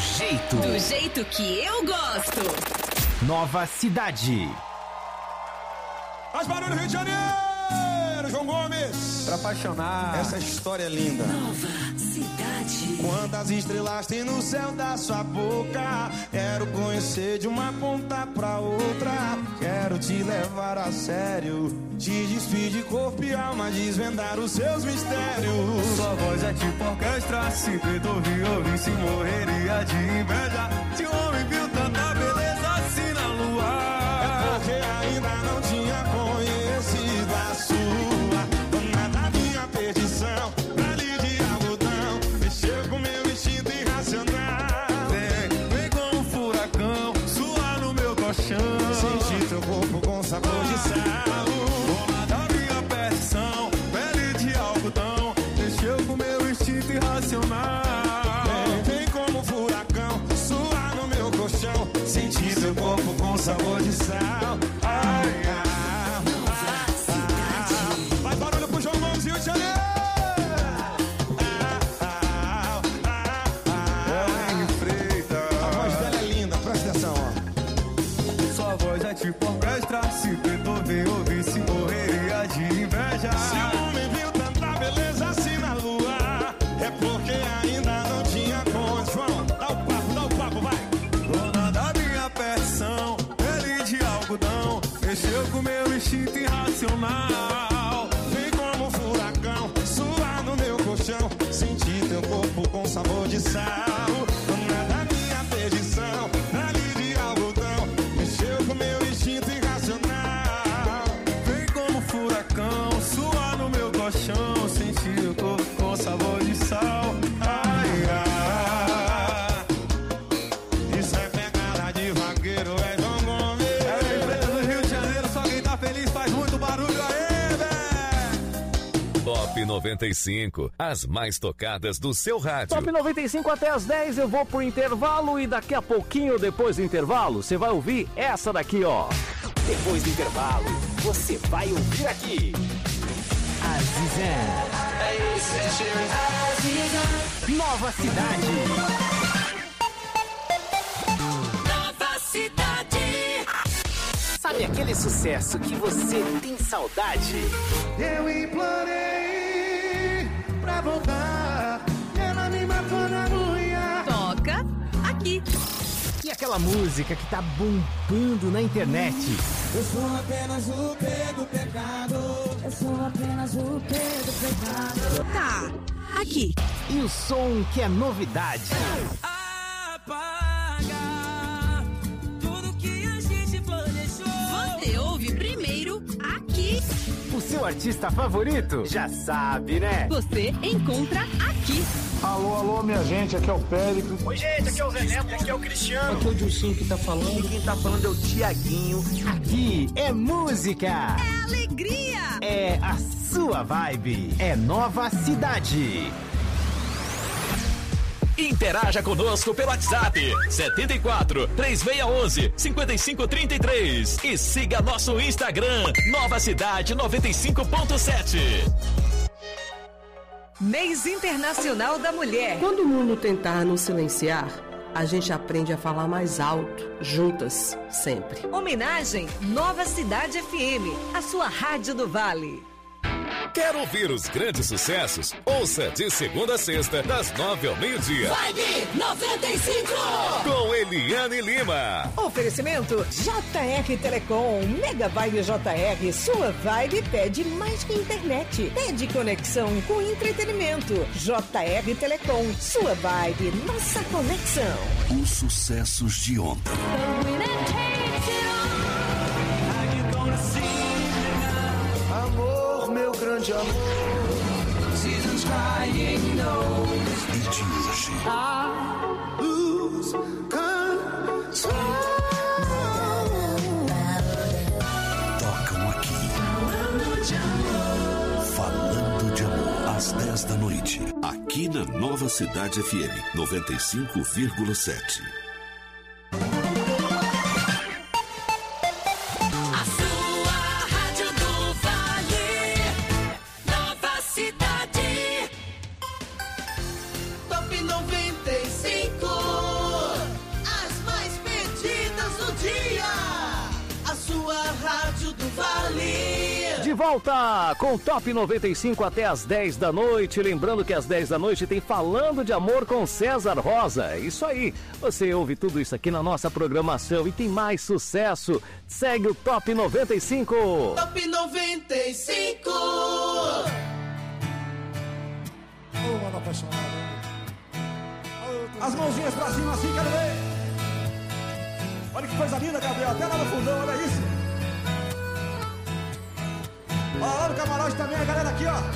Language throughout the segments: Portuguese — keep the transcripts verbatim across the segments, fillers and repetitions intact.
jeito. Do jeito que eu gosto. Nova Cidade. Faz barulho, Rio de Janeiro, João Gomes. Pra apaixonar. Essa história é linda. Nova Cidade. Quantas estrelas tem no céu da sua boca? Quero conhecer de uma ponta pra outra. Quero te levar a sério. Te despir de corpo e alma, desvendar os seus mistérios. Sua voz é tipo orquestra. Se tenta ouvir, ouvir, se morreria de inveja. Se um homem viu tanta beleza assim na lua. É porque ainda não tinha conhecido a sua. Dona da minha perdição, ali de algodão. Mexeu com meu instinto irracional. Vem, vem como um furacão, suar no meu colchão. Senti teu corpo com sabor de sal. Dona da minha perdição, pele de algodão. Mexeu com meu instinto irracional. Vem, vem como um furacão, suar no meu colchão. Senti teu corpo com sabor de sal. Ai, ai. Faz barulho pro João Gomes, Rio de Janeiro. A voz dela é linda, presta atenção, ó. Sua voz é tipo orquestra. Se tentou ver, ouvir, se morreria de inveja. Se o homem viu tanta beleza assim na lua, é porque ainda não tinha condição. João, dá o papo, dá o papo, vai. Dona da minha perdição, pele de algodão. Mexeu com meu instinto irracional. Vem como um furacão, suar no meu colchão. Senti teu corpo com sabor de sal. Dona da minha perdição, ali de algodão. Mexeu com meu instinto irracional. Vem como um furacão, suar no meu colchão. Senti o corpo com sabor de sal. Ai, ai. Isso é pegada de vaqueiro, é João Gomes. É a empresa do Rio de Janeiro, só quem tá feliz faz muito barulho aí, véi! Top noventa e cinco, as mais tocadas do seu rádio. Top noventa e cinco até as dez, eu vou pro intervalo e daqui a pouquinho, depois do intervalo, você vai ouvir essa daqui, ó. Depois do intervalo, você vai ouvir aqui. Azizan. Nova Cidade. Nova Cidade. Sabe aquele sucesso que você tem saudade? Eu implorei pra voltar, ela me matou na unha. Toca aqui. E aquela música que tá bombando na internet? Eu sou apenas o P do pecado. Eu sou apenas o P do pecado. Tá aqui. E o som que é novidade? Apaga tudo que a gente planejou. Você ouve primeiro aqui. O seu artista favorito? Já sabe, né? Você encontra aqui. Alô, alô, minha gente, aqui é o Péricles. Oi, gente, aqui é o Zé Neto, aqui é o Cristiano. Aqui é o Dilcinho que tá falando. E quem tá falando é o Tiaguinho. Aqui é música. É alegria. É a sua vibe. É Nova Cidade. Interaja conosco pelo WhatsApp setenta e quatro, três seis um um, cinco cinco três três e siga nosso Instagram Nova Cidade noventa e cinco ponto sete. Mês Internacional da Mulher. Quando o mundo tentar nos silenciar, a gente aprende a falar mais alto, juntas, sempre. Homenagem Nova Cidade F M, a sua rádio do Vale. Quer ouvir os grandes sucessos? Ouça de segunda a sexta, das nove ao meio-dia. Vibe noventa e cinco. Com Eliane Lima. Oferecimento J R Telecom. Mega Vibe J R. Sua vibe pede mais que internet. Pede conexão com entretenimento. J R Telecom. Sua vibe, nossa conexão. Os sucessos de ontem. Amor, meu grande amor. Seasons crying no. E de hoje. I lose control. Tocam aqui. Falando de amor. Às dez da noite. Aqui na Nova Cidade F M noventa e cinco vírgula sete. Top noventa e cinco. de volta com o Top noventa e cinco até as dez da noite. Lembrando que às dez da noite tem Falando de Amor com César Rosa. Isso aí, você ouve tudo isso aqui na nossa programação e tem mais sucesso. Segue o Top noventa e cinco. Top noventa e cinco. Ô, mano apaixonado. As mãozinhas pra cima assim, quero ver. Olha que coisa linda, Gabriel. Até lá no fundão, olha isso. Olha lá no camarote também, a galera aqui, ó.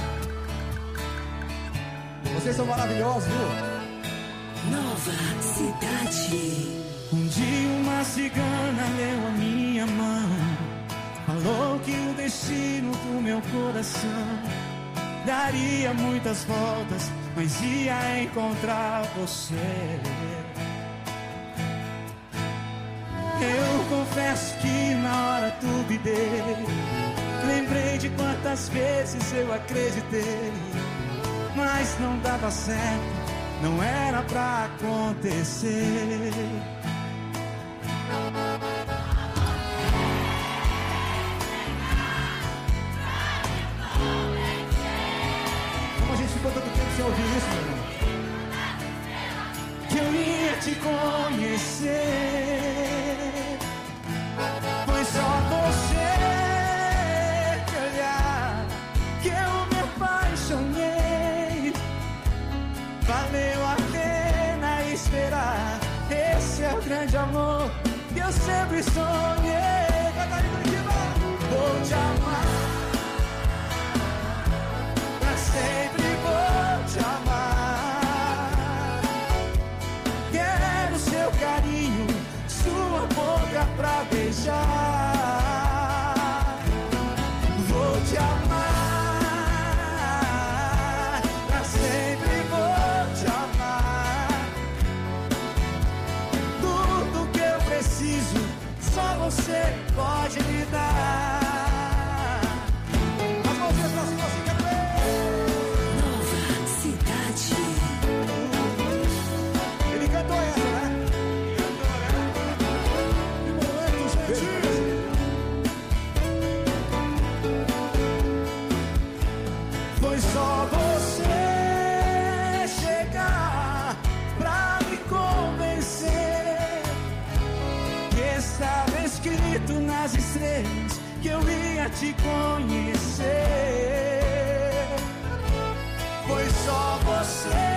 Vocês são maravilhosos, viu? Nova Cidade. Um dia uma cigana leu a minha mão, falou que o destino do meu coração daria muitas voltas, mas ia encontrar você. Eu confesso que na hora duvidei, lembrei de quantas vezes eu acreditei, mas não dava certo, não era pra acontecer. Como a gente ficou tanto tempo sem ouvir isso, meu irmão? Que eu ia te conhecer, foi só você que olhar que eu me apaixonei. Valeu a pena esperar, esse é o grande amor que eu sempre sonhei. Vou te amar, pra sempre vou te amar. Quero seu carinho, sua boca pra beijar. Vou te amar, pra sempre vou te amar. Tudo que eu preciso, só você pode me dar. As mãozinhas pra cima assim, quero ver. Nova Cidade. Ele cantou essa, né? Que momento, gente! Foi só você chegar pra me convencer que estava escrito nas estrelas que eu ia te conhecer. Foi só você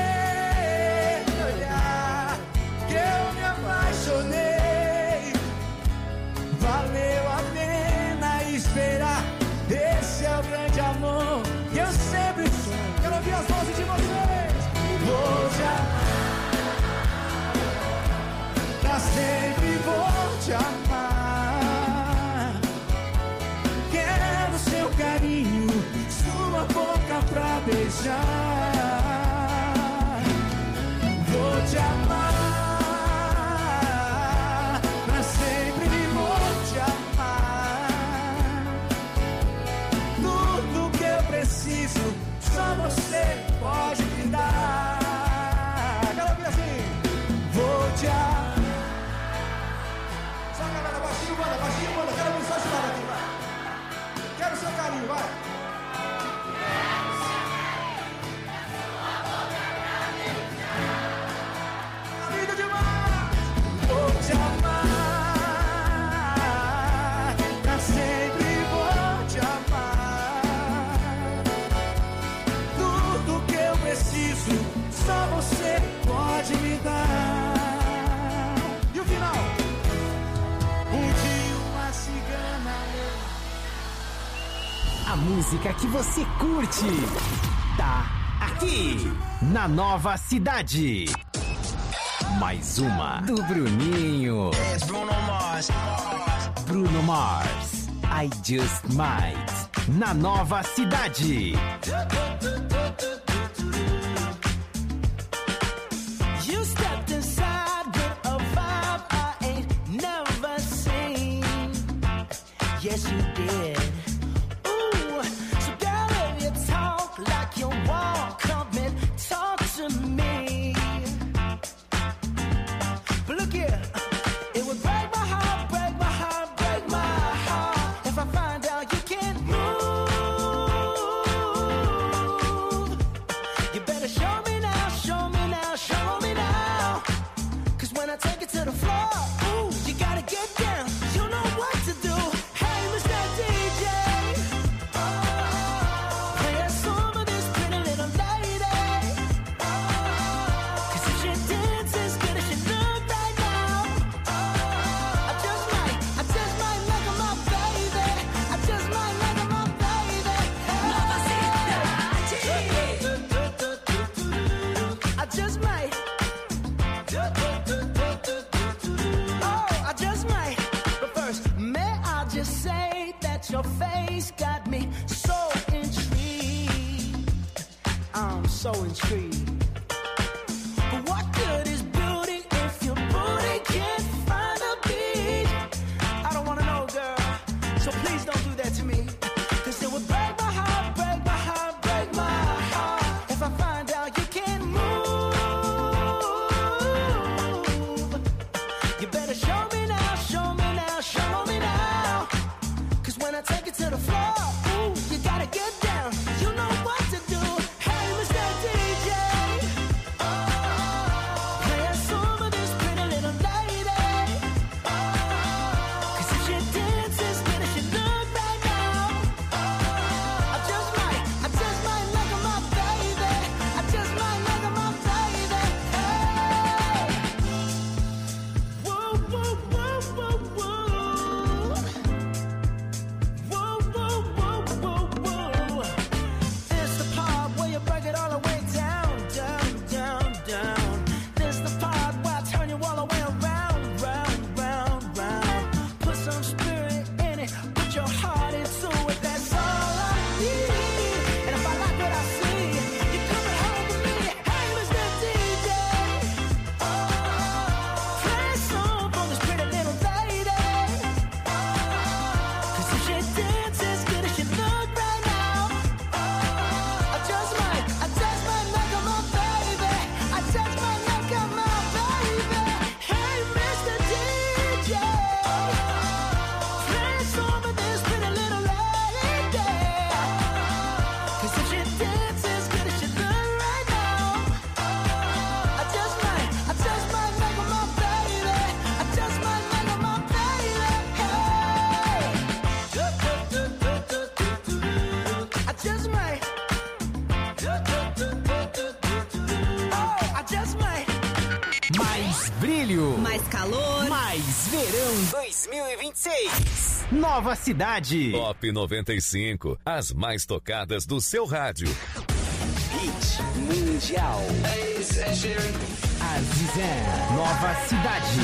olhar que eu me apaixonei. Valeu a pena esperar, esse é o grande amor que eu sempre sonhei. Quero ouvir as vozes de vocês. Vou te amar, pra sempre vou te amar. Quero seu carinho, sua boca pra beijar. Vou te amar, pra sempre vou te amar. Tudo que eu preciso, só você pode me dar. Quero ouvir assim. Vou te amar. Só a galera, baixinho, manda, baixinho, manda. Quero ouvir só esse lado aqui, vai. Quero seu carinho, vai. Amiga demais! Vou te amar, pra sempre vou te amar. Tudo que eu preciso, só você pode me dar. E o final? Um dia uma cigana. A música que você curte tá aqui na Nova Cidade. Mais uma do Bruninho. Bruno Mars. Bruno Mars. I Just Might. Na Nova Cidade. You stepped inside with a vibe I ain't never seen. Yes, you did. Ooh, so girl, if you talk like you walk, come and talk to me. But look here, it would break my heart, break my heart, break my heart if I find out you can't move. at your face got me so intrigued. I'm so intrigued. But what good is beauty if your booty can't find a beat? I don't wanna know, girl, so please don't do that to me. Cause it would break my heart, break my heart, break my heart if I find out you can't move. You better show me now, show me now, show me now. Cause when I take it to the floor, ooh, you gotta get down. You know what to do. Hey, Mister D J, oh, play a song of this pretty little lady. Oh, cause if she dances, then it should look right now. Oh, I just might, I just might like her, my baby. I just might like her, my baby. Hey, whoa, whoa, whoa, whoa, whoa. Whoa, whoa, whoa, whoa, whoa. This the part where you break it all the way down, down, down, down. This the part where I turn you all the way around, round, round, round. Put some spirit in it, put your heart into it. That's all I need. And if I like what I see, you coming home with me. Hey, Mister D J, oh, play a song for this pretty little lady. Cause if she dances good as she look right now, I just might, I just might make her my baby. I just might make her my baby. Hey, Mister D J, play a song for this pretty little lady. Cause if she dances good as she look right now, I just might, I just might make her my baby. I just might make her my baby. Hey, I just might. Oh, I just might. Mais brilho, Mais calor. mais verão dois mil e vinte e seis. Nova cidade. Top noventa e cinco, as mais tocadas do seu rádio. Hit mundial. Azizé. Nova cidade.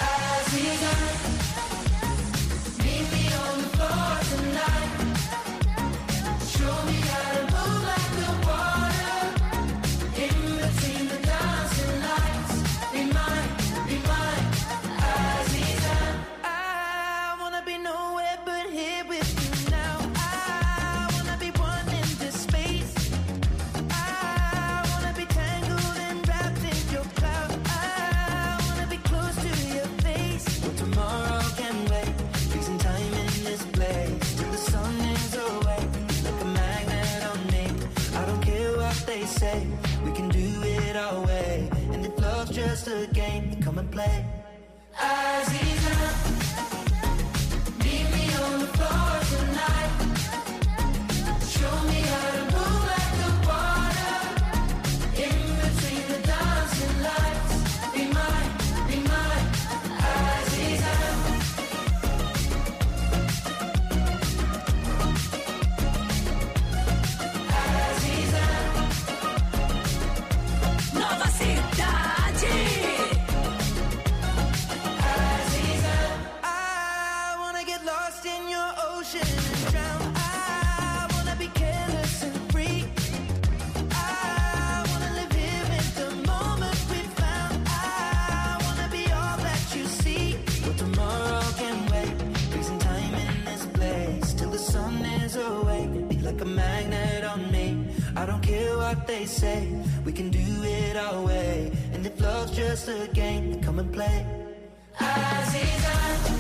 I wanna be nowhere but here with you now. I wanna be one in this space. I wanna be tangled and wrapped in your cloud. I wanna be close to your face. Well, tomorrow can wait. Freezing time in this place till the sun is away. Like a magnet on me. I don't care what they say. We can do it our way. And if love's just a game, then come and play. Aziza, meet me on the floor tonight. Show me how to move like the water. In between the dancing lights. Be mine, be mine, Aziza. Aziza. Nova cidade. I wanna get lost in your ocean and drown. I wanna be careless and free. I wanna live here in the moment we found. I wanna be all that you see. But tomorrow can wait. Freezing time in this place till the sun is awake. Be like a magnet on me. I don't care what they say. We can do it our way. And if love's just a game, then come and play. Aziza,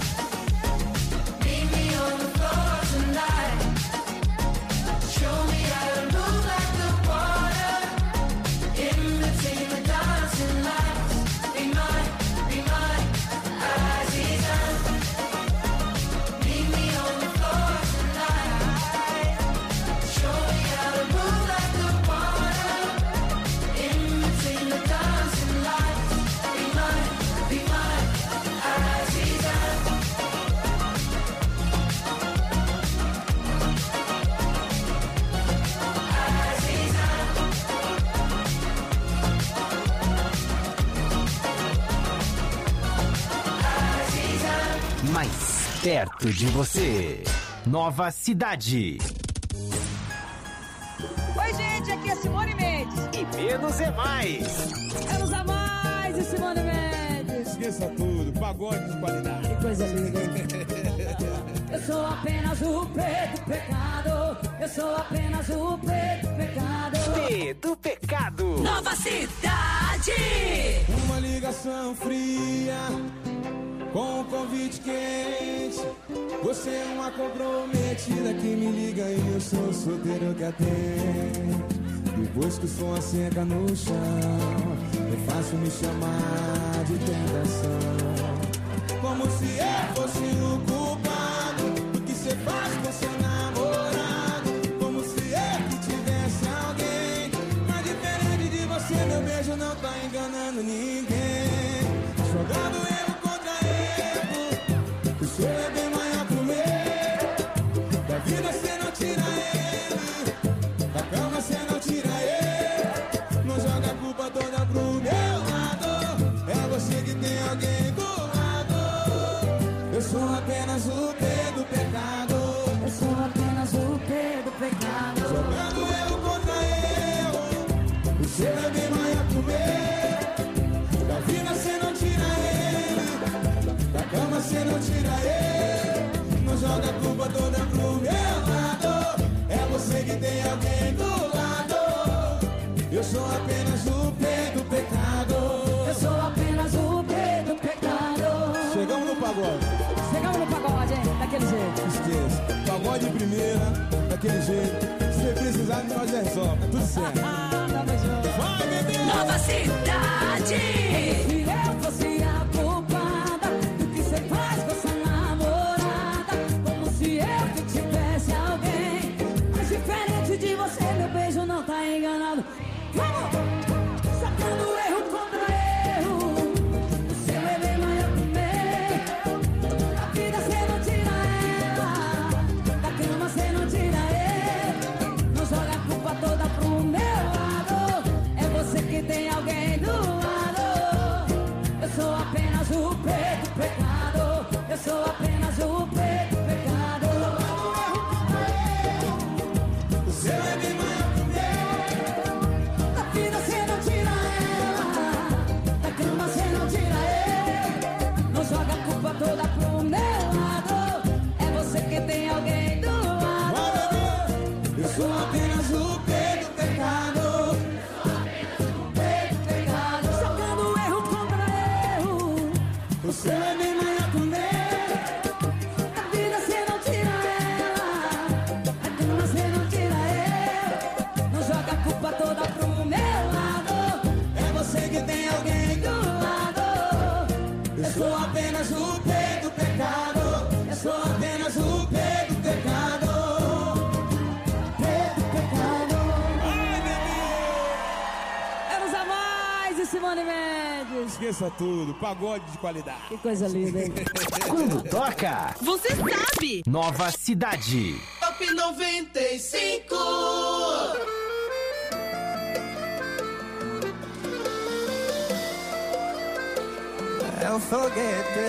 meet me on the floor tonight. Show me how to move like the water. In between the dancing lights. Be mine, be mine, Aziza. Meet me on the floor tonight. Show me how to move like the water. In between the dancing lights. Be mine, be mine, Aziza. Mais perto de você. Nova Cidade. Oi, gente, aqui é Simone Mendes. E menos é mais. Menos é mais e Simone Mendes. Esqueça tudo, pagode de qualidade. Que coisa linda. Eu sou apenas o preto pecado. Eu sou apenas o preto pecado. P do pecado. Nova Cidade. Uma ligação fria com um convite quente. Você é uma comprometida que me liga e eu sou solteiro que atende. Depois que o som asseca no chão, é fácil me chamar de tentação. Como se eu fosse o culpado do que você faz com seu namorado. Como se eu que tivesse alguém. Mas diferente de você, meu beijo não tá enganando ninguém. Jogando erro contra erro, o seu é bem maior que o meu. Da vida você não tira ele, da cama você não tira ele. Não joga a culpa toda pro meu lado. É você que tem alguém do lado. Eu sou apenas o P do pecado. Eu sou apenas o P do pecado. Jogando erro contra erro, o seu é bem maior que o meu. Da vida você não tira ele, da cama você não tira ele. Não joga a culpa toda pro meu lado. É você que tem alguém do lado. Eu sou apenas o P do pecado. Eu sou apenas o P do pecado. Chegamos no pagode. Chegamos no pagode, hein? Daquele jeito. Esqueça. Pagode em primeira, daquele jeito. Se você precisar, nós resolve. Tá tudo certo. Tamo junto. Vai, bebê! Nova Cidade. Se eu fosse a culpada do que você faz com essa namorada. Como se eu que tivesse alguém. Mas diferente de você, meu beijo não tá enganado. Vamos! Sacando erro contra erro. O seu é bem maior que o meu. Da vida você não tira ela, da cama você não tira ele. Não joga a culpa toda pro meu lado. É você que tem alguém do lado. Eu sou apenas o preto pecado. Eu sou apenas o preto pecado. O seu é bem maior que o meu. Da vida você não tira ela, da cama você não tira ele. Não joga a culpa toda pro meu lado. É você que tem alguém do lado. Eu sou apenas o P do pecado. Preto pecado. Jogando erro contra erro. O seu é bem maior que o meu. Da vida você não tira ela, da cama você não tira ele. Não joga a culpa toda pro meu lado. É você que tem alguém do lado. Eu sou apenas o P do pecado. Eu sou apenas o P do pecado. Preto pecado. Menos a mais e Simone Mendes. Esqueça tudo, pagode de qualidade. Que coisa linda, hein? Quando toca, Você sabe! Nova Cidade. Top noventa e cinco. Eu foguete.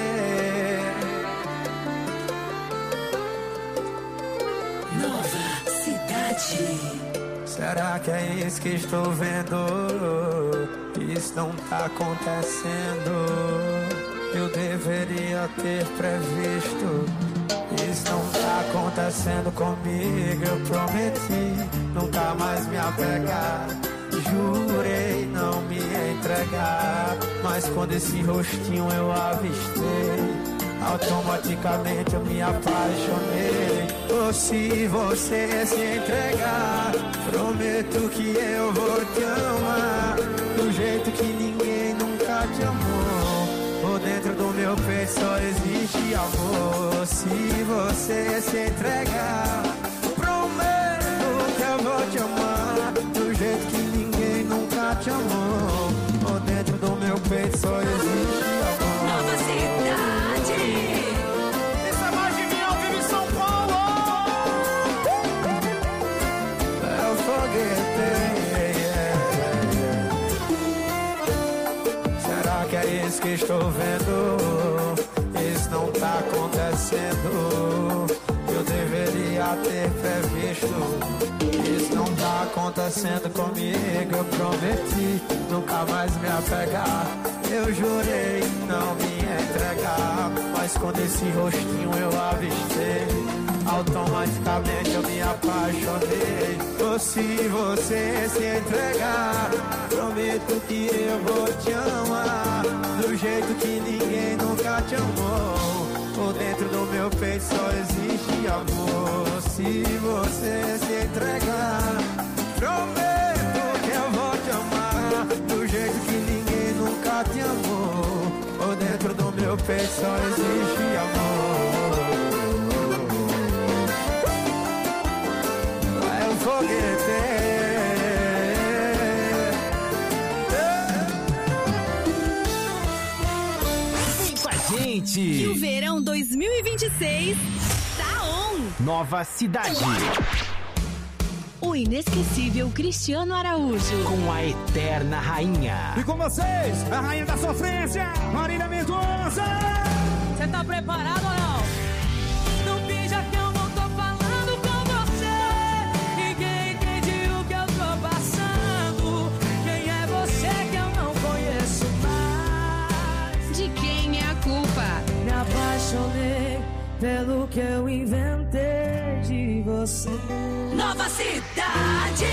Nova Cidade. Será que é isso que estou vendo? Isso não tá acontecendo. Eu deveria ter previsto. Isso não tá acontecendo comigo. Eu prometi nunca mais me apegar. Jurei não me entregar. Mas quando esse rostinho eu avistei, automaticamente eu me apaixonei. Ou se você se entregar, prometo que eu vou te amar do jeito que ninguém nunca te amou. Por dentro do meu peito só existe amor. Se você se entregar, prometo que eu vou te amar do jeito que ninguém nunca te amou. Por dentro do meu peito só existe amor. Nova Cidade. Isso é mais de mim ao vivo em São Paulo. É o foguete. Será que é isso que estou vendo? Isso não tá acontecendo. Eu já ter previsto. Isso não tá acontecendo comigo. Eu prometi nunca mais me apegar. Eu jurei não me entregar, mas quando esse rostinho eu avistei, automaticamente eu me apaixonei. Ou se você se entregar, prometo que eu vou te amar do jeito que ninguém nunca te amou. Por dentro do meu peito só existe amor. Se você se entregar, prometo que eu vou te amar do jeito que ninguém nunca te amou. Por dentro do meu peito só existe amor. É um foguete. Gente. E o verão dois mil e vinte e seis tá on. Nova Cidade. O inesquecível Cristiano Araújo. Com a eterna rainha. E com vocês, a rainha da sofrência, Marília Mendonça. Você tá preparado ou não? Não finja que eu não tô falando com você. Ninguém entende o que eu tô passando. Quem é você que eu não conheço mais? De quem é a culpa? Me apaixonei pelo que eu inventei de você. Nova Cidade.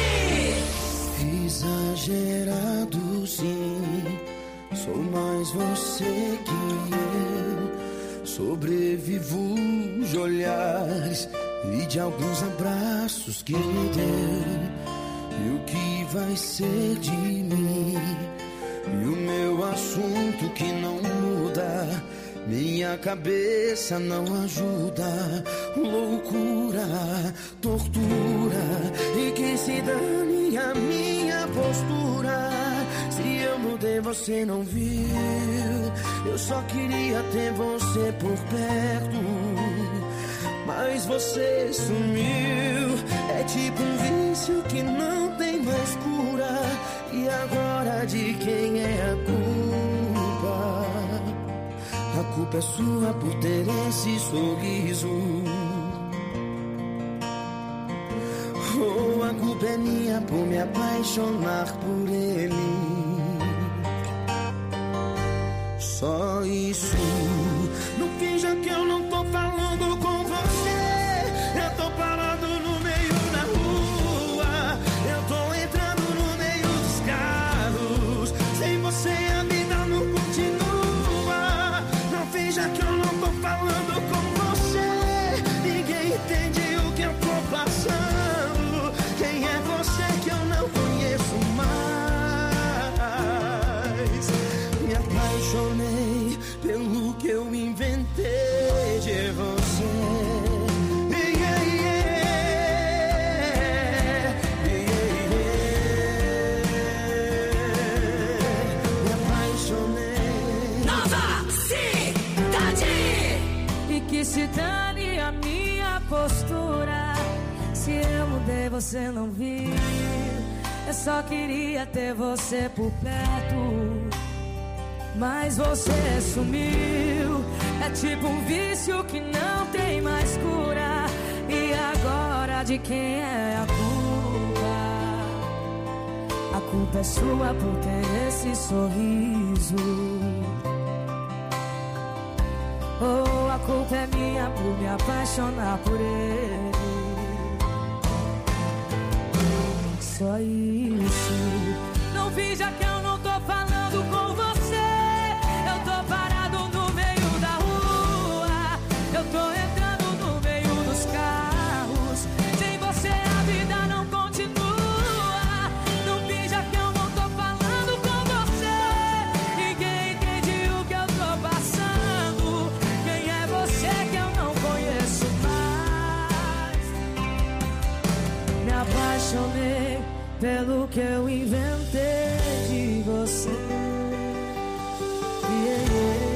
Exagerado sim, sou mais você que eu. Sobrevivo de olhares e de alguns abraços que me deu. E o que vai ser de mim? E o meu assunto que não muda. Minha cabeça não ajuda. Loucura, tortura. E que se dane a minha postura. Se eu mudei você não viu. Eu só queria ter você por perto, mas você sumiu. É tipo um vício que não tem mais cura. E agora de quem é a culpa? A culpa é sua por ter esse sorriso. Oh, a culpa é minha por me apaixonar por ele. Só isso. Não finja que eu não tô falando com você. Eu tô parado no meio da rua. Eu tô entrando no meio dos carros. Sem você a vida não continua. Não finja que eu não tô falando com você. Ninguém entende o que eu tô passando. Quem é você que eu não conheço mais? Me apaixonei pelo que eu inventei de você. Yeah, yeah. Yeah, yeah. Me apaixonei. Nova Cidade. E que se dane a minha postura. Se eu mudei você não viu. Eu só queria ter você por perto, mas você sumiu. É tipo um vício que não tem mais cura. E agora de quem é a culpa? A culpa é sua por ter esse sorriso. Oh, a culpa é minha por me apaixonar por ele. Só isso. Não finja que eu não tô falando com você. Eu tô parado no meio da rua. Eu tô entrando no meio dos carros. Sem você a vida não continua. Não finja que eu não tô falando com você. Ninguém entende o que eu tô passando. Quem é você que eu não conheço mais? Me apaixonei pelo que eu inventei de você. Yeah,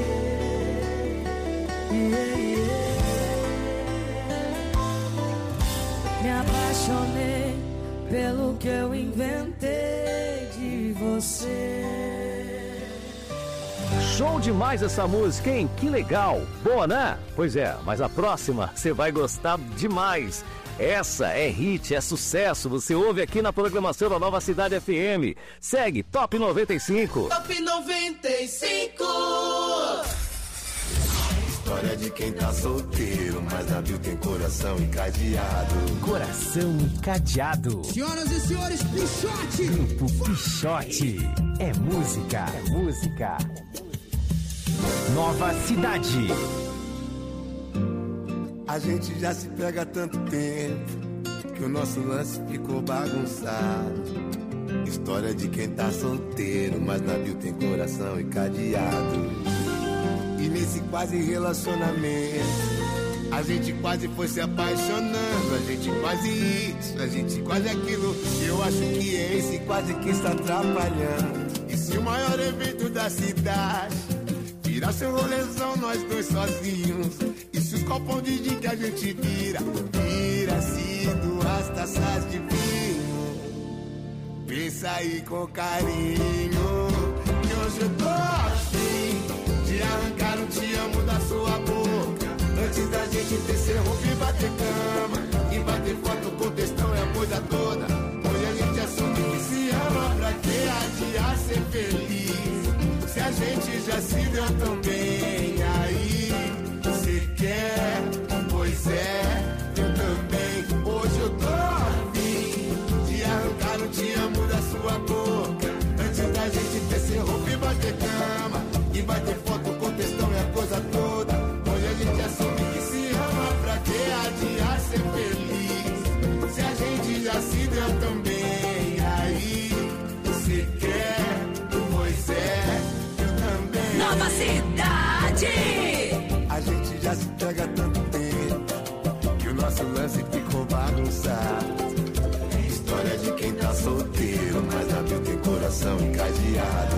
yeah. Yeah, yeah. Me apaixonei pelo que eu inventei de você. Show demais essa música, hein? Que legal. Boa, né? Pois é, mas a próxima você vai gostar demais. Essa é hit, é sucesso. Você ouve aqui na programação da Nova Cidade F M. Segue Top noventa e cinco. Top noventa e cinco. História de quem tá solteiro, mas navio tem coração encadeado. Coração encadeado. Senhoras e senhores, Pichote. Grupo Pichote. É música, é música. Nova Cidade. A gente já se pega há tanto tempo que o nosso lance ficou bagunçado. História de quem tá solteiro, mas navio tem coração encadeado. E nesse quase relacionamento, a gente quase foi se apaixonando. A gente quase isso, a gente quase aquilo. Eu acho que é esse quase que está atrapalhando. E se o maior evento da cidade virasse um rolezão, nós dois sozinhos, e se os copos de gin que a gente vira vira-se duas taças de vinho, pensa aí com carinho, que hoje eu tô afim de arrancar um te amo da sua boca, antes da gente descer roupa e bater cama, e bater foto com textão e a coisa toda. Hoje a gente assume que se ama, pra que adiar ser feliz? Se a gente já se deu tão bem, aí cê quer, pois é, eu também. Hoje eu tô afim de arrancar um te amo da sua boca, antes da gente descer roupa e bater cama, e bater foto com textão e a coisa toda. Hoje a gente assume que se ama, pra que adiar ser feliz? Se a gente já se deu tão bem, aí cê quer, pois é, Nova Cidade. A gente já se pega há tanto tempo que o nosso lance ficou bagunçado. História de quem tá solteiro, mas navio tem coração encadeado.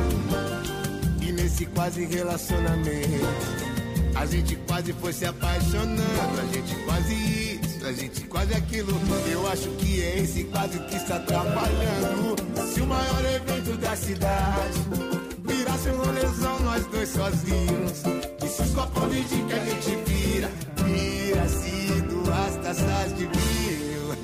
E nesse quase relacionamento, a gente quase foi se apaixonando. A gente quase isso, a gente quase aquilo. Eu acho que é esse quase que está atrapalhando. Se o maior evento da cidade virasse um rolezão, nós dois sozinhos, e se os copos de gin que a gente vira vira-se duas taças de vinho,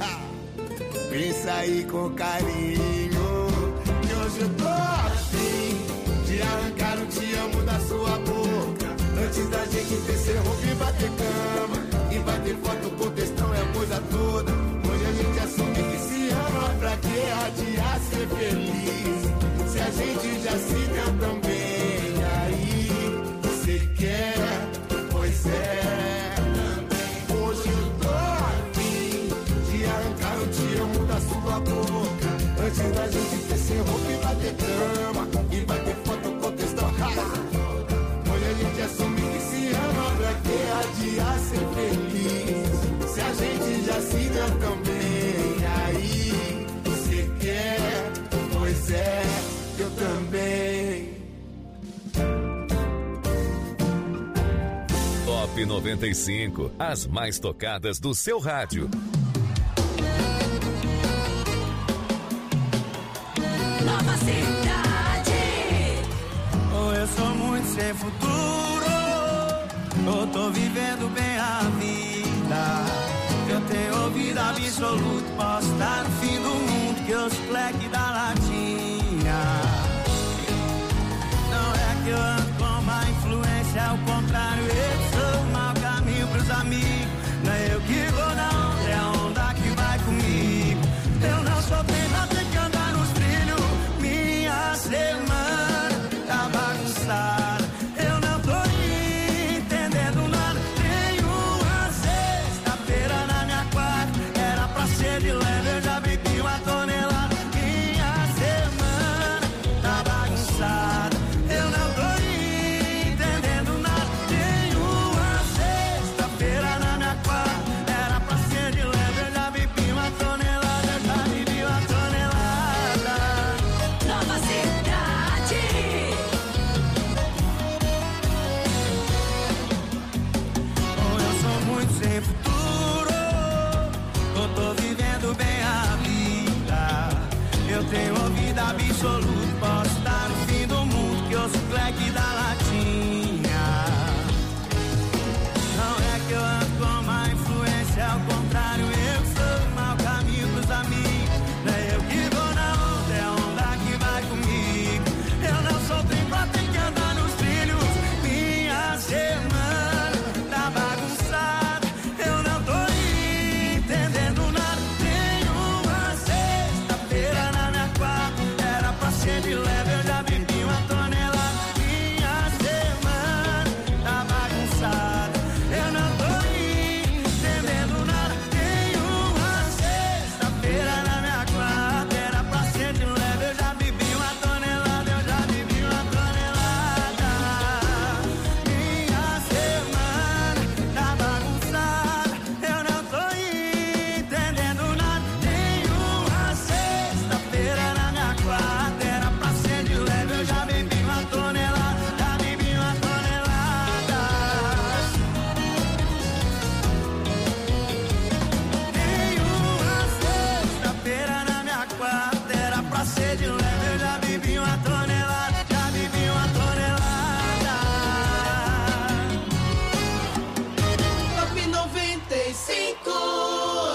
pensa aí com carinho, que hoje eu tô afim de arrancar um te amo da sua boca, antes da gente descer roupa e bater cama, e bater foto com textão e a coisa toda. Hoje a gente assume que se ama, pra que adiar ser feliz? Se a gente já se deu tão bem, aí cê quer, pois é, também. Hoje eu tô afim de arrancar o te amo da sua boca, antes da gente descer roupa e bater cama, e bater foto com textão. Hoje a gente assume que se ama, pra que adiar ser feliz? Se a gente já se deu tão bem, aí cê quer, pois é, eu também. Top noventa e cinco, as mais tocadas do seu rádio. Nova Cidade. Oh, eu sou muito sem futuro, eu tô vivendo bem a vida. Eu tenho ouvido absoluto, posso estar no fim do mundo, que eu sou black da latinha. Não é que eu ando com má influência, ao contrário, eu sou o mau caminho pros amigos. Não é eu que vou na onda, é a onda que vai comigo. Eu não sou treinado, tem que andar nos trilhos. Minha semana tá bagunçada, eu não tô entendendo nada. Tenho uma sexta-feira na minha quarta, era pra ser de leve, eu já bebi uma tonelada. Minha sexta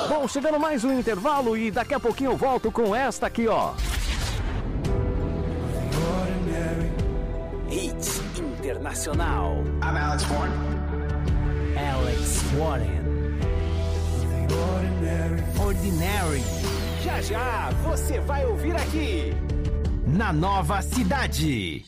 Bom, chegando mais um intervalo e daqui a pouquinho eu volto com esta aqui, ó. Hits Internacional. I'm Alex Warren. Alex Warren. Ordinary. Já já você vai ouvir aqui na Nova Cidade.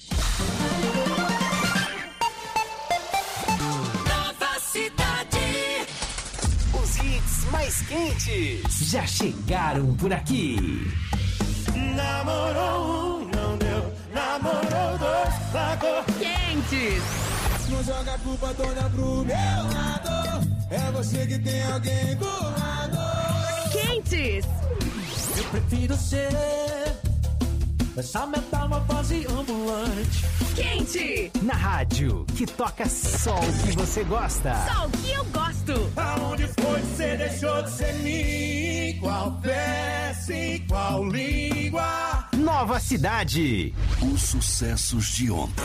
Nova Cidade. Os hits mais quentes já chegaram por aqui. Namorou um, não deu. Namorou dois, largou. Quentes. Não joga a culpa toda pro meu lado. É você que tem alguém do lado. Quentes. Eu prefiro ser essa metamorfose ambulante. Quente. Na rádio que toca só o que você gosta. Só o que eu gosto. Aonde foi que você deixou de ser mim? Qual peça e qual língua? Nova Cidade. Os sucessos de ontem.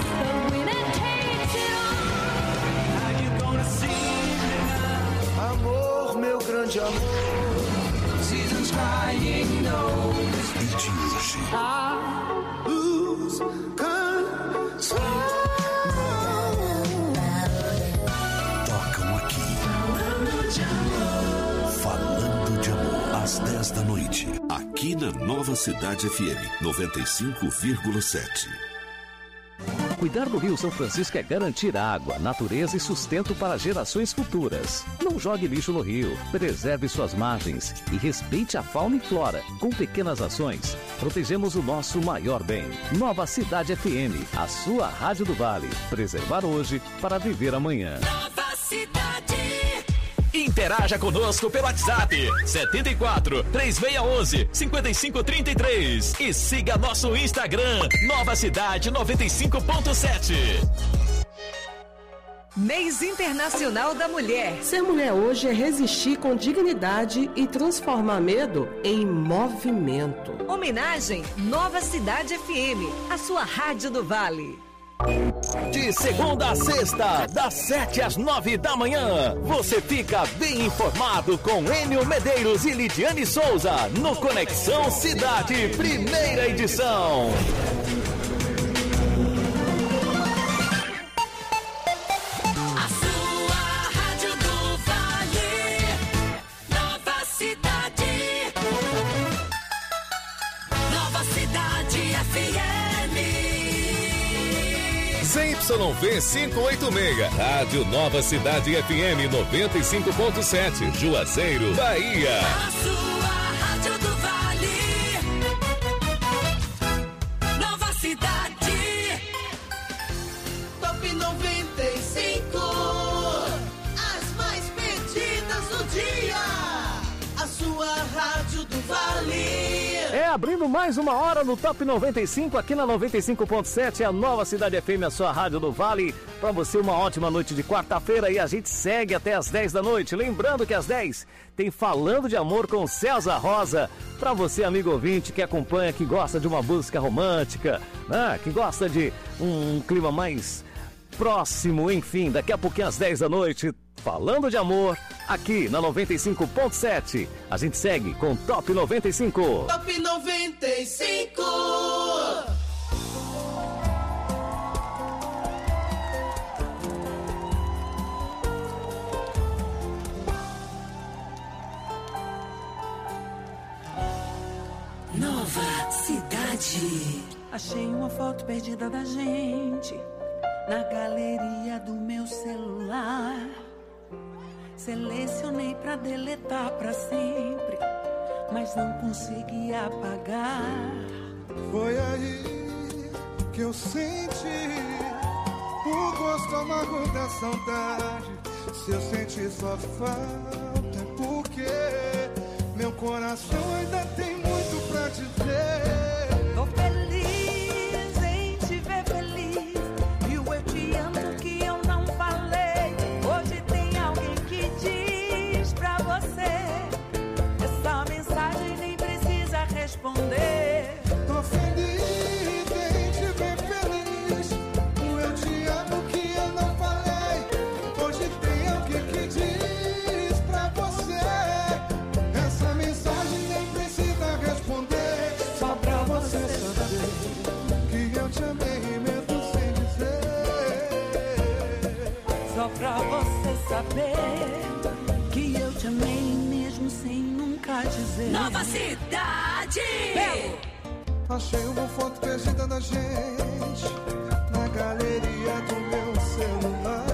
Amor, meu grande amor. Seasons crying knows. E de hoje. I lose control. Tocam aqui. Falando de amor. Às dez da noite. Aqui na Nova Cidade F M noventa e cinco vírgula sete. Cuidar do Rio São Francisco é garantir água, natureza e sustento para gerações futuras. Não jogue lixo no rio, preserve suas margens e respeite a fauna e flora. Com pequenas ações, protegemos o nosso maior bem. Nova Cidade F M, a sua rádio do Vale. Preservar hoje para viver amanhã. Nova Cidade. Interaja conosco pelo WhatsApp setenta e quatro, três seis um um, cinco cinco três três e siga nosso Instagram Nova Cidade noventa e cinco ponto sete. Mês Internacional da Mulher. Ser mulher hoje é resistir com dignidade e transformar medo em movimento. Homenagem Nova Cidade F M, a sua rádio do Vale. De segunda a sexta, das sete às nove da manhã, você fica bem informado com Enio Medeiros e Lidiane Souza no Conexão Cidade, primeira edição. A sua rádio do Vale. Nova Cidade. Nova Cidade F M. Z Y V quinhentos e oitenta e seis, Rádio Nova Cidade F M noventa e cinco ponto sete, Juazeiro, Bahia. A sua rádio do Vale. Nova Cidade. Top noventa e cinco. As mais pedidas do dia. A sua rádio do Vale. É, abrindo mais uma hora no Top noventa e cinco, aqui na noventa e cinco ponto sete, a Nova Cidade F M, a sua rádio do Vale. Pra você, uma ótima noite de quarta-feira e a gente segue até as dez da noite. Lembrando que às dez tem Falando de Amor com César Rosa. Pra você, amigo ouvinte, que acompanha, que gosta de uma música romântica, né? Que gosta de um clima mais próximo, enfim, daqui a pouquinho às dez da noite, Falando de Amor, aqui na noventa e cinco ponto sete. A gente segue com Top noventa e cinco. Top noventa e cinco. Nova Cidade. Achei uma foto perdida da gente na galeria do meu celular. Selecionei pra deletar pra sempre, mas não consegui apagar. Foi aí que eu senti o gosto amargo da saudade. Se eu senti sua falta é porque meu coração ainda tem muito pra dizer. Tô feliz em te ver feliz, e o eu te amo que eu não falei. Hoje tem alguém que diz pra você, essa mensagem nem precisa responder. Tô feliz em te ver feliz, o eu te amo que eu não falei. Hoje tem alguém que diz pra você, saber que eu te amei mesmo sem nunca dizer. Nova Cidade! Belo. Achei uma foto perdida da gente na galeria do meu celular.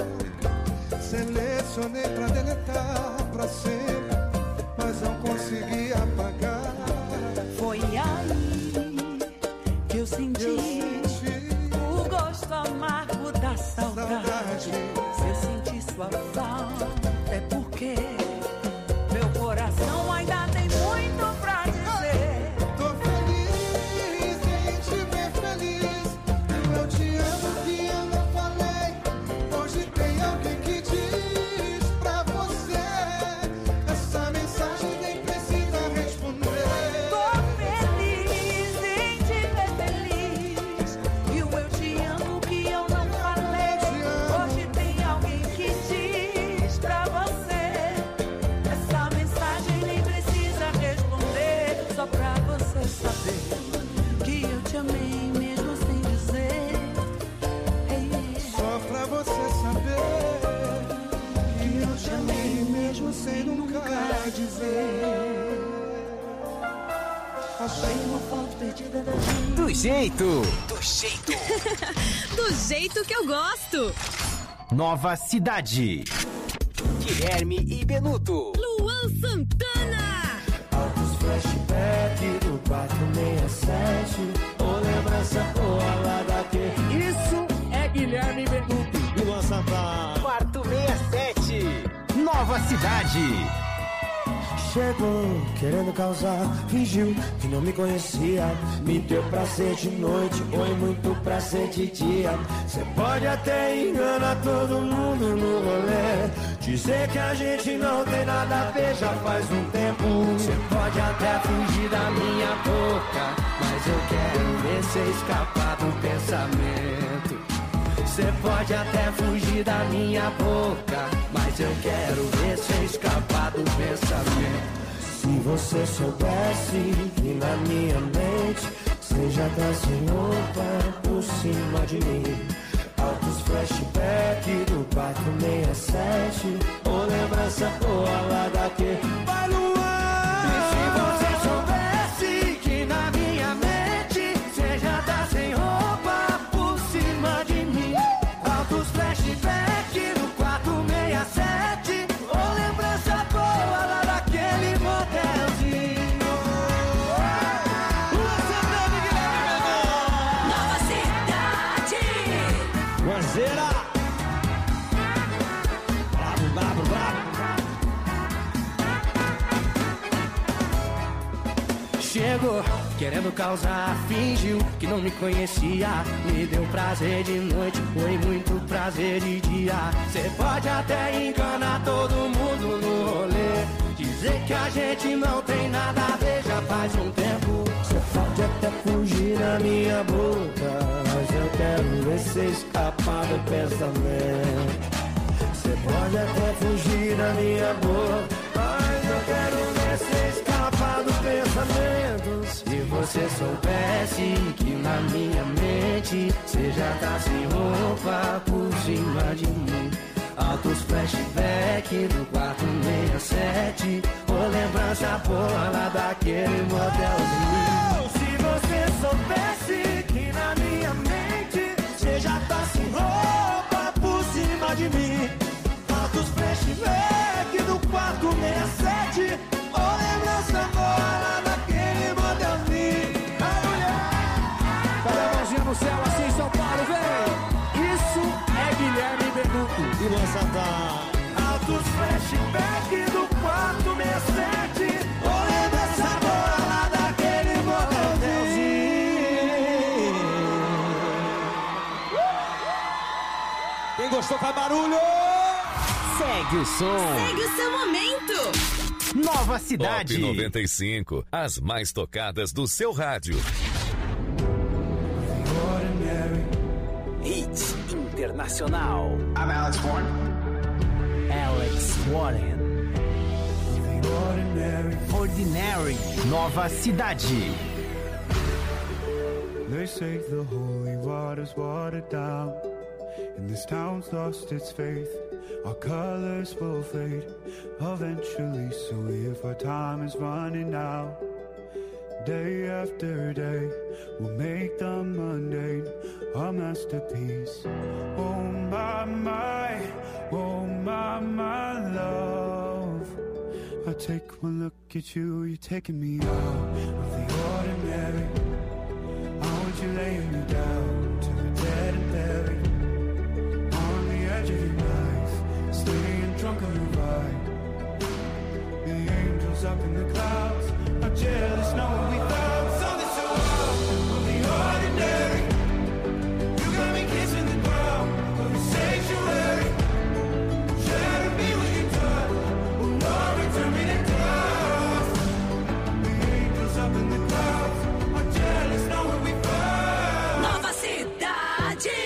Selecionei pra deletar pra sempre, mas não consegui apagar. Foi aí que eu senti, eu senti o gosto amargo da saudade. saudade. Se eu senti sua falta é porque meu coração ainda tem muito pra dizer. Tô feliz em te ver feliz. Eu te amo que eu não falei. Hoje tem alguém que diz pra você. Essa mensagem nem precisa responder. Tô feliz em te ver feliz. E o eu te amo que eu não falei. Hoje tem alguém que diz pra você. Essa mensagem nem precisa responder. Só pra você saber que eu te amei mesmo sem dizer. Hey, yeah. Só pra você saber que eu te amei mesmo sem nunca dizer. Achei uma foto perdida da gente. Do jeito, do jeito, Do jeito que eu gosto. Nova Cidade. Guilherme e Benuto. Luan Santana. Altos flashback do quatrocentos e sessenta e sete. Ô lembrança boa lá daquele. Isso é Guilherme Benuto e Luan Santana. Quarto sessenta e sete. Nova Cidade. Chegou querendo causar, fingiu que não me conhecia. Me deu prazer de noite, foi muito prazer de dia. Cê pode até enganar todo mundo no rolê, dizer que a gente não tem nada a ver já faz um tempo. Cê pode até fugir da minha boca, mas eu quero ver cê escapar do pensamento. Cê pode até fugir da minha boca, mas eu quero ver cê escapar do pensamento. Se você soubesse que na minha mente cê já tá sem roupa por cima de mim. Altos flashback do quatrocentos e sessenta e sete. Ô lembrança boa lá daquele. Vai, Luan! E se você soubesse que na minha mente cê já tá sem roupa por cima de mim. Altos flashback do quatrocentos e sessenta e sete. Ô lembrança boa lá daquele motelzinho. Luan Santana, Guilherme. Nova Cidade. Guazeira. Bravo, bravo, bravo. Chegou querendo causar, fingiu que não me conhecia. Me deu prazer de noite, foi muito prazer de dia. Cê pode até enganar todo mundo no rolê, dizer que a gente não tem nada a ver já faz um tempo. Cê pode até fugir da minha boca, mas eu quero ver cê escapar do pensamento. Cê pode até fugir da minha boca, mas eu quero ver cê escapar do pensamento. Se você soubesse que na minha mente cê já tá sem roupa por cima de mim. Altos flashback do quatrocentos e sessenta e sete. Ô lembrança boa lá daquele motelzinho. Se você soubesse que na minha mente cê já tá sem roupa por cima de mim. Altos flashback do quatrocentos e sessenta e sete. Ô lembrança boa lá daquele motelzinho. A mulher. Cadê a mãozinha no céu assim, São Paulo, vem! Isso é Guilherme Benuto e Luan Santana. Altos flashback do quatrocentos e sessenta e sete. Ô lembrança boa lá daquele motelzinho. Quem gostou faz barulho. Segue o som. Segue o seu momento. Nova Cidade. Top noventa e cinco. As mais tocadas do seu rádio. Hits Internacional. I'm Alex Warren. Alex Warren. Ordinary. Nova Cidade. They say the holy water's watered down, and this town's lost its faith. our colors will fade eventually. So if our time is running out, day after day, we'll make the mundane a masterpiece. Oh my, my, oh my, my love. I take one look at you, you're taking me out of the ordinary. I want you laying me down to the dead and buried. On the edge of your knife, staying drunk on your ride. The angels up in the clouds are jealous knowing we found something so out of the ordinary. You got me kissing the ground of the sanctuary. Shadow me when you're done, will not return me to dust. The angels up in the clouds are jealous knowing we found Nova Cidade.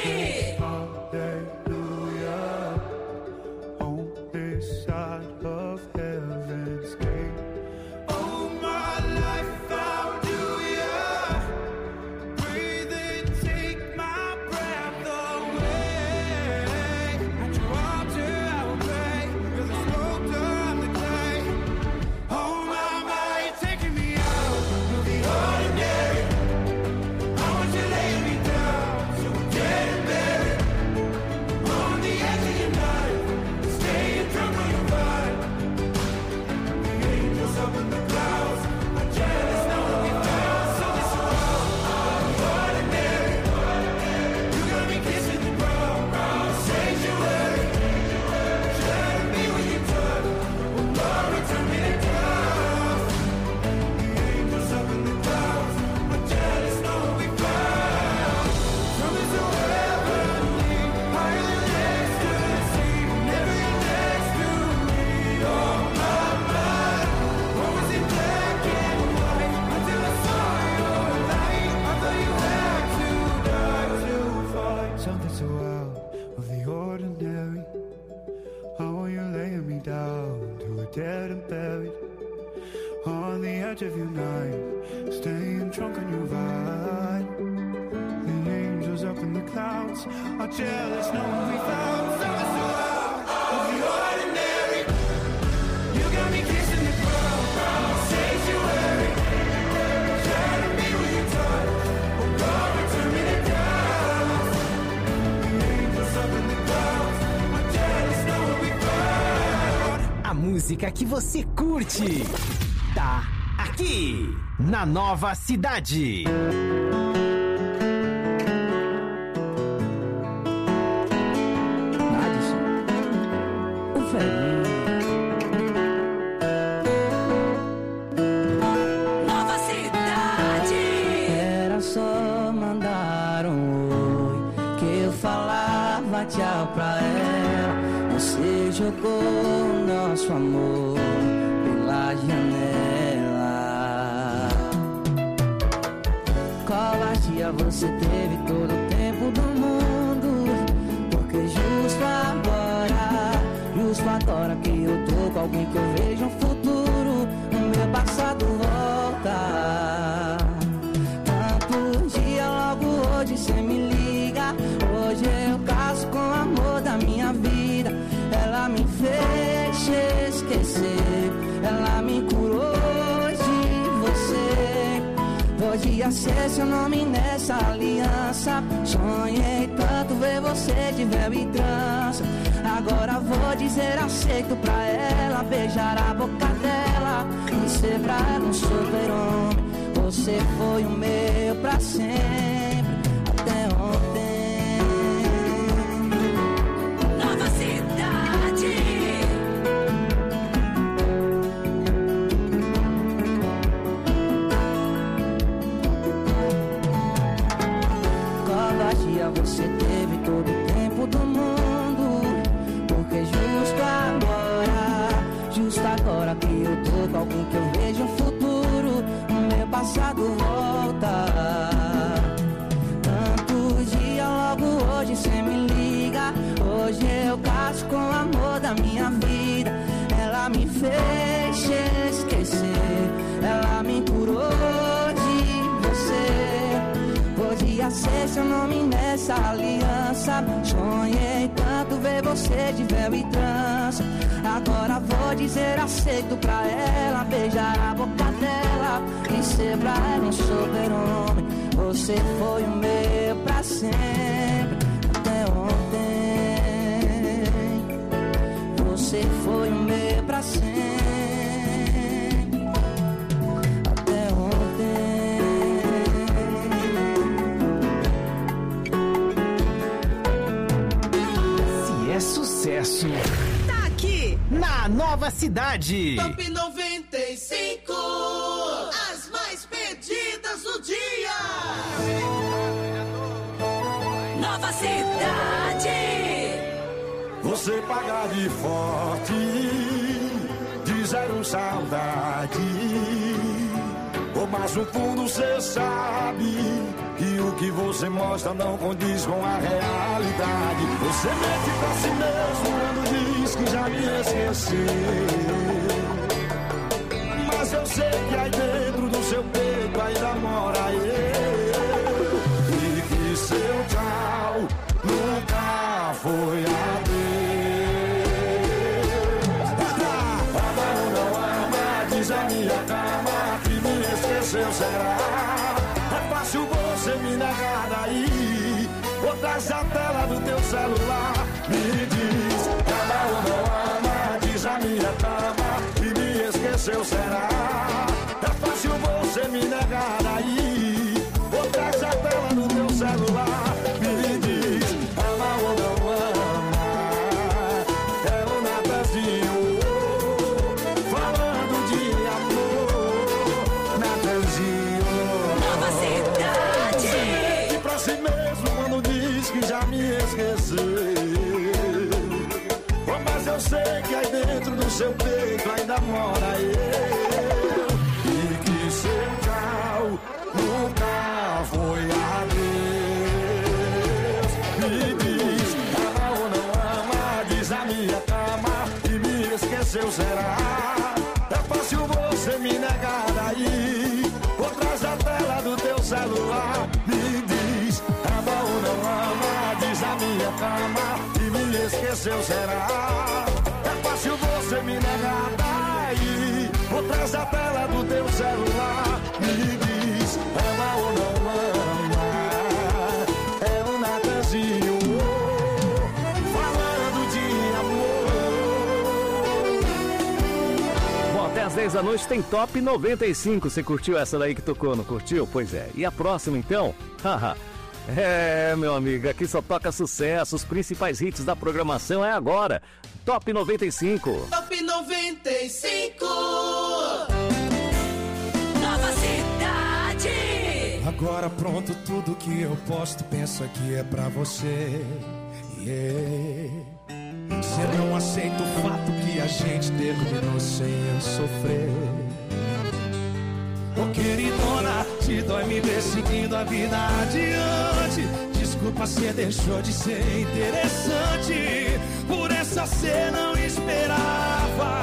Hallelujah, on this side of heaven's gate. Oh, my life found you, yeah. Breathe in, take my breath away. At your altar I will pray. You're the sculptor, I'm the clay. Oh, my, my, you're taking me out of the ordinary. I want you laying me down, so we're dead and buried. On the edge of your night, staying drunk on your ride. The angels up in the clouds are jealous knowing we found something so out of the ordinary. You got me kissing the ground, the sanctuary. Shadow me when you're done, will not return me to dust. The angels up in the clouds are jealous knowing we found something so heavenly, higher than ecstasy. Never you're next to me, oh my, my. What was in black and white until I saw your light? I thought you had to die to find something so out of the ordinary. How are you laying me down to a dead and buried? On the edge of your knife, staying drunk on your ride. The angels up in the clouds are jealous knowing we found something so out of the ordinary. You got me kissing the ground, the sanctuary. Shadow me when you're done, will God return me to dust. The angels up in the clouds are jealous knowing we found. A música que você curte tá aqui na Nova Cidade. O velhinho. Nova Cidade. Era só mandar um oi que eu falava tchau pra ela. Você jogou o nosso amor pela janela. Covardia, você teve todo o tempo do mundo. Porque justo agora, justo agora que eu tô com alguém que eu vejo um futuro, o meu passado volta. Tanto dia, logo hoje cê me liga. Hoje eu caso com o amor da minha vida. Ela me fez esquecer, ela me curou de você. Podia ser seu nome nessa aliança. Sonhei tanto ver você de véu e trança. Agora vou dizer aceito pra ela, beijar a boca dela e ser pra ela um super-homem. Você foi o meu pra sempre, até ontem. Nova Cidade. Covardia, você teve todo o tempo do mundo. Porque justo agora, justo agora que eu tô com alguém que eu vejo um futuro, o meu passado volta. Tanto dia, logo hoje cê me liga. Hoje eu caso com o amor da minha vida. Ela me fez esquecer, ela me curou de você. Podia ser seu nome nessa aliança. Sonhei tanto ver você de véu e trança. dizer aceito pra ela, beijar a boca dela e ser pra ela um super-homem. Você foi o meu pra sempre, até ontem. Você foi o meu pra sempre, até ontem. Se é sucesso, Tá aqui na Nova Cidade. Top noventa e cinco, as mais pedidas do dia. Nova Cidade. Você paga de forte, de zero saudade. Oh, mas no fundo cê sabe que o que você mostra não condiz com a realidade. Você mente pra si mesmo quando diz que já me esqueceu. Mas eu sei que aí dentro do seu peito ainda mora eu. E que seu tchau nunca foi adeus. Ama ou não ama, diz a minha cama que me esqueceu, será? É fácil você me negar daí, outras a tela do teu celular. Me diz, ama ou não ama, diz a minha cama que me esqueceu, será? É fácil você me negar daí, outras a tela do teu celular. Me diz, ama ou não ama, é o Natanzinho falando de amor. Natanzinho, Nova Cidade. e pra si mesmo quando diz que já me esqueceu. Oh, mas eu sei que aí dentro do seu peito ainda mora eu. E que seu tchau nunca foi adeus. Me diz, ama ou não ama, diz a minha cama e me esqueceu, será? É fácil você me negar daí, outras a tela do teu celular. Me diz, ama ou não ama, diz a minha cama e me esqueceu, será? É fácil você me negar daí, outras a tela do teu celular. Me diz, ama ou não ama, é o Natanzinho falando de amor. Bom, até às dez da noite tem Top noventa e cinco. Você curtiu essa daí que tocou, não curtiu? Pois é. E a próxima então? Haha. É, meu amigo, aqui só toca sucesso. Os principais hits da programação é agora. Top noventa e cinco. Top noventa e cinco. Nova Cidade. Agora pronto, tudo que eu posto pensa que é pra você. Yeah. Você não aceita o fato que a gente terminou sem eu sofrer. Ô queridona, te dói me ver seguindo a vida adiante. Desculpa, cê deixou de ser interessante. Por essa cê não esperava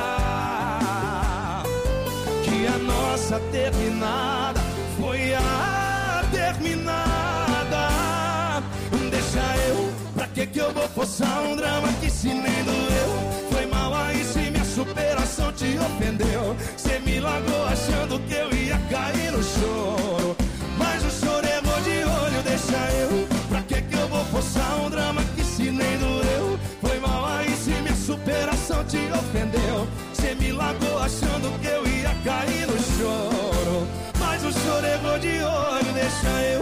que a nossa terminada foi a terminada. Deixa eu, pra que que eu vou forçar um drama que se nem doeu? Foi mal aí se minha superação te ofendeu. Cê me largou achando que eu ia cair no choro, mas o choro errou de olho. Deixa eu, pra que que eu vou forçar um drama que se nem doeu? Foi mal aí se minha superação te ofendeu. Cê me largou achando que eu ia cair no choro, mas o choro errou de olho. Deixa eu,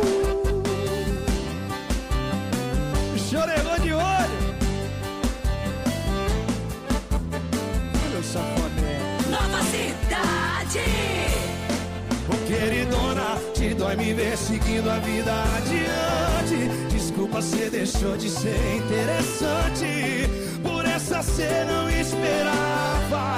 o choro errou de olho. Olha o safadão. Nova Cidade. Ô queridona, te dói me ver seguindo a vida adiante. Desculpa, cê deixou de ser interessante. Por essa cê não esperava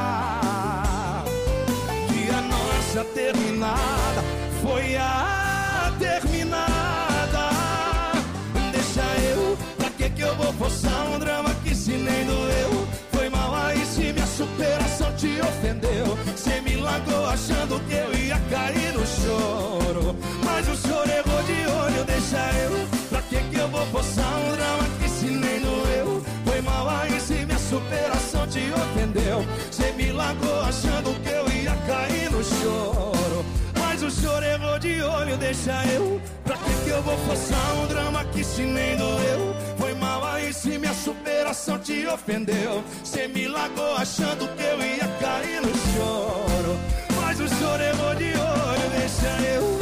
que a nossa terminada foi a terminada. Deixa eu, pra que que eu vou forçar um drama que se nem doeu? Foi mal aí se minha superação te ofendeu. Cê me largou achando que eu ia cair no choro, mas o choro errou de olho. Deixa eu, pra que que eu vou forçar um drama que se nem doeu? Foi mal aí se minha superação te ofendeu. Cê deixa eu. Pra que que eu vou forçar um drama que se nem doeu? Foi mal aí se minha superação te ofendeu. Cê me largou achando que eu ia cair no choro, mas o choro errou de olho, deixa eu.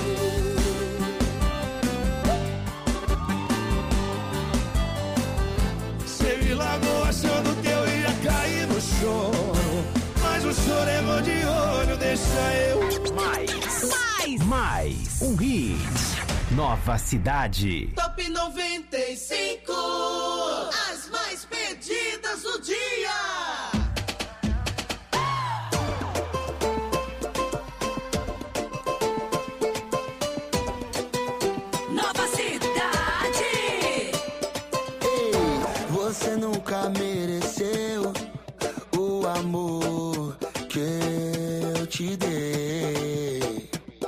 Cê me largou achando que eu ia cair no choro, mas o choro errou de olho, deixa eu. Mais, mais, mais um hit. Nova Cidade. Top noventa e cinco, as mais pedidas do dia. Nova Cidade. Ei, você nunca mereceu o amor que eu te dei.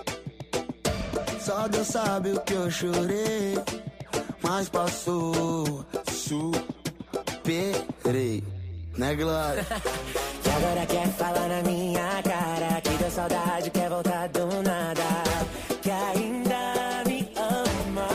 Só Deus sabe o que eu chorei, mas passou, superei, né, Glória? E agora quer falar na minha cara que deu saudade, quer voltar do nada, que ainda me ama.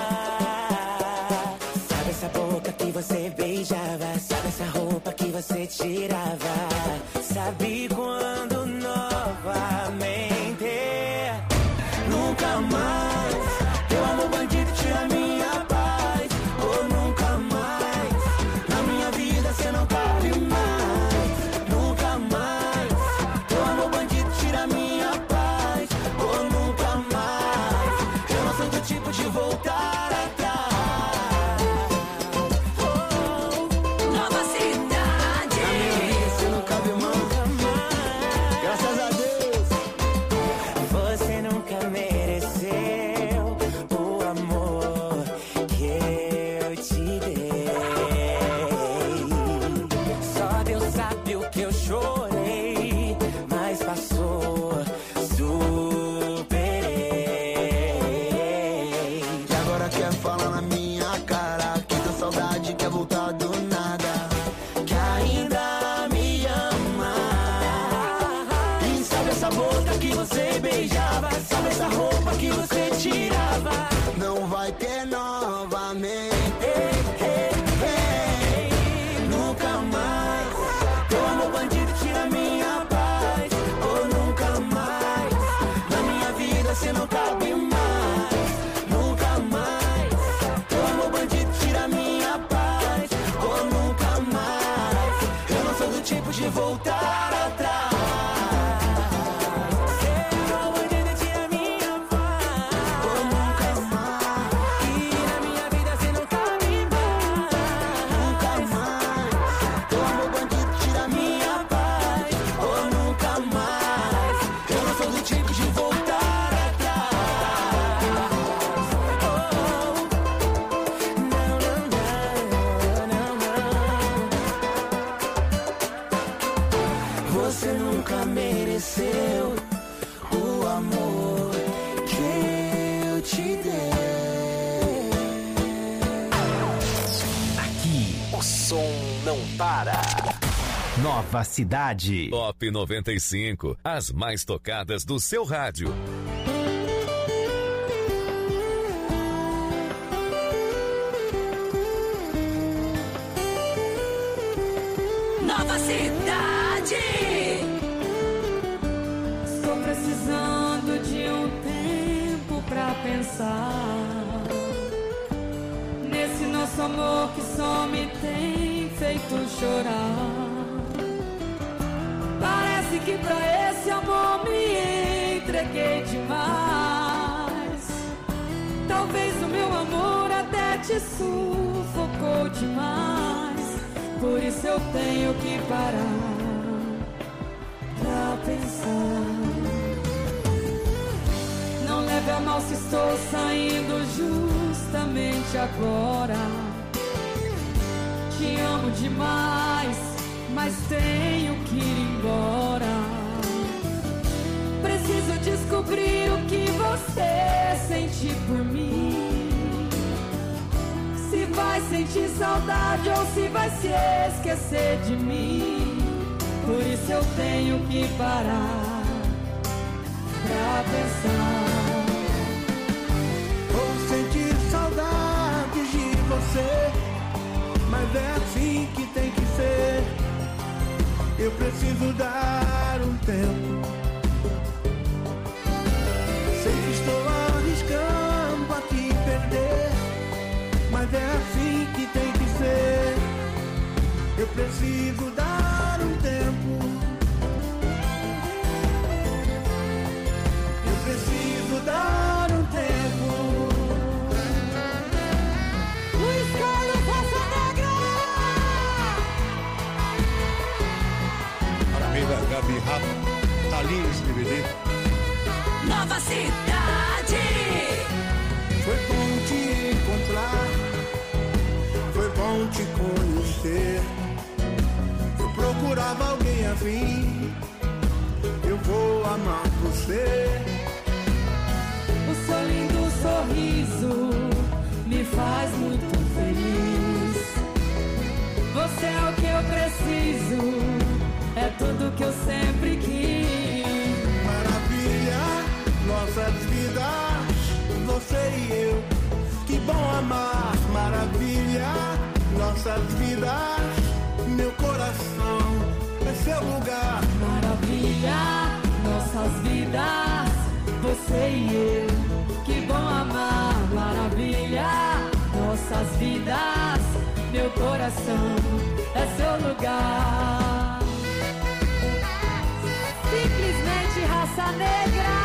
Sabe essa boca que você beijava, sabe essa roupa que você tirava, sabe quando novamente nunca mais. Teu amor bandido tira minha paz. Oh, nunca mais. Na minha vida cê não cabe mais. Nunca mais. Teu amor bandido tira minha paz. Oh, nunca mais. Eu não sou do tipo de voltar atrás. Oh, Nova Cidade. Na minha vida cê não cabe mais. Graças a Deus. Você nunca mereceu o amor que eu te dei. Só Deus sabe o que eu chorei, mas passou, superei. E agora quer falar na minha cara que deu saudade, quer voltar do nada, que ainda me ama. E sabe essa boca que você beijava, sabe essa roupa que você tirava, não vai ter novamente. Ei, ei, ei, nunca mais. Teu amor bandido tira minha paz. Oh, nunca mais. Na minha vida cê não cabe mais. Nunca mais. Teu amor bandido tira minha paz. Oh, nunca mais. Eu não sou do tipo de voltar atrás. Você nunca mereceu o amor que eu te dei. Aqui o som não para. Nova Cidade. Top noventa e cinco, as mais tocadas do seu rádio. Nova Cidade. Estou precisando de um tempo pra pensar nesse nosso amor que só me tem feito chorar. Parece que pra esse amor me entreguei demais. Talvez o meu amor até te sufocou demais. Por isso eu tenho que parar pra pensar. Não leve a mal se estou saindo justamente agora. Te amo demais, mas tenho que ir embora. Preciso descobrir o que você sente por mim. Se vai sentir saudade ou se vai se esquecer de mim. Por isso eu tenho que parar pra pensar. preciso dar um tempo. Sei que estou arriscando aqui perder, mas é assim que tem que ser. Eu preciso dar um tempo. Eu preciso dar um tempo. Luiz Carlos Raça Negra! Parabéns a Gabi Rafa, Thalinha esse D V D. Nova Cidade! Foi bom te encontrar, foi bom te conhecer. Eu procurava alguém assim, eu vou amar você. O seu lindo sorriso me faz muito feliz. Você é o que eu preciso, é tudo que eu sempre quis. Maravilha, nossas vidas, você e eu. Que bom amar, maravilha, nossas vidas. Meu coração é seu lugar. Maravilha, nossas vidas, você e eu. Que bom amar, maravilha, nossas vidas. Meu coração é seu lugar. Simplesmente raça negra.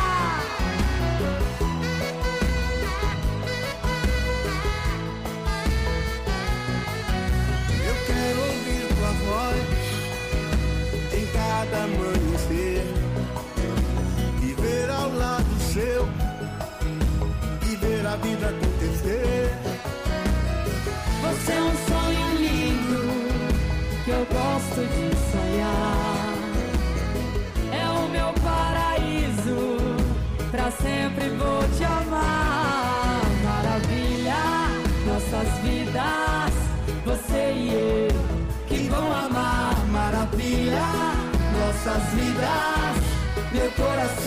Eu quero ouvir tua voz em cada amanhecer, viver ao lado seu e ver a vida acontecer. Você é um sonho lindo que eu gosto de sonhar. É o meu paraíso, pra sempre vou te amar. Maravilha, nossas vidas, você e eu. Que vão amar, maravilha, nossas vidas, meu coração